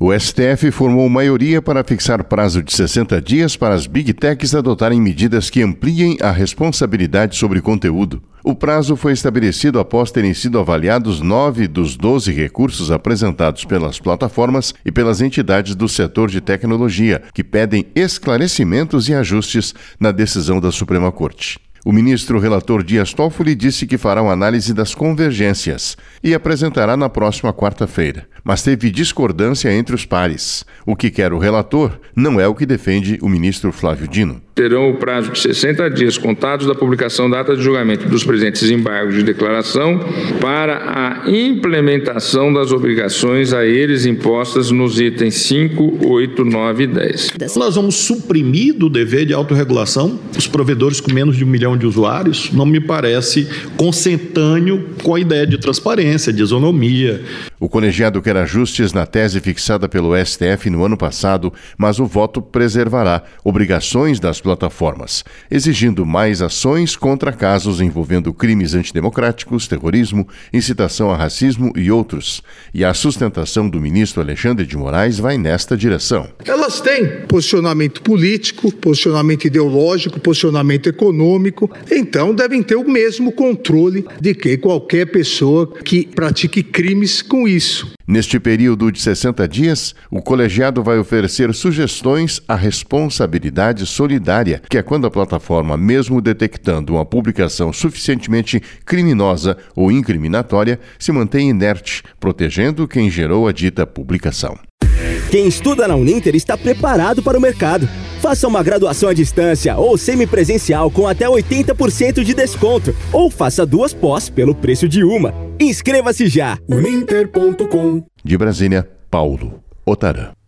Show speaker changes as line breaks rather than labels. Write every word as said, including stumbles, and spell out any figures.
O S T F formou maioria para fixar prazo de sessenta dias para as Big Techs adotarem medidas que ampliem a responsabilidade sobre conteúdo. O prazo foi estabelecido após terem sido avaliados nove dos doze recursos apresentados pelas plataformas e pelas entidades do setor de tecnologia, que pedem esclarecimentos e ajustes na decisão da Suprema Corte. O ministro relator Dias Toffoli disse que fará uma análise das convergências e apresentará na próxima quarta-feira. Mas teve discordância entre os pares. O que quer o relator não é o que defende o ministro Flávio Dino.
Terão o prazo de sessenta dias contados da publicação da ata de julgamento dos presentes embargos de declaração para a implementação das obrigações a eles impostas nos itens cinco, oito, nove e dez.
Nós vamos suprimir do dever de autorregulação os provedores com menos de um milhão de usuários. Não me parece consentâneo com a ideia de transparência, de isonomia.
O colegiado quer ajustes na tese fixada pelo S T F no ano passado, mas o voto preservará obrigações das plataformas, exigindo mais ações contra casos envolvendo crimes antidemocráticos, terrorismo, incitação a racismo e outros. E a sustentação do ministro Alexandre de Moraes vai nesta direção.
Elas têm posicionamento político, posicionamento ideológico, posicionamento econômico, então devem ter o mesmo controle de que qualquer pessoa que pratique crimes com isso.
Neste período de sessenta dias, o colegiado vai oferecer sugestões à responsabilidade solidária, que é quando a plataforma, mesmo detectando uma publicação suficientemente criminosa ou incriminatória, se mantém inerte, protegendo quem gerou a dita publicação.
Quem estuda na Uninter está preparado para o mercado. Faça uma graduação à distância ou semipresencial com até oitenta por cento de desconto. Ou faça duas pós pelo preço de uma. Inscreva-se já! uninter ponto com.
De Brasília, Paulo Otarã.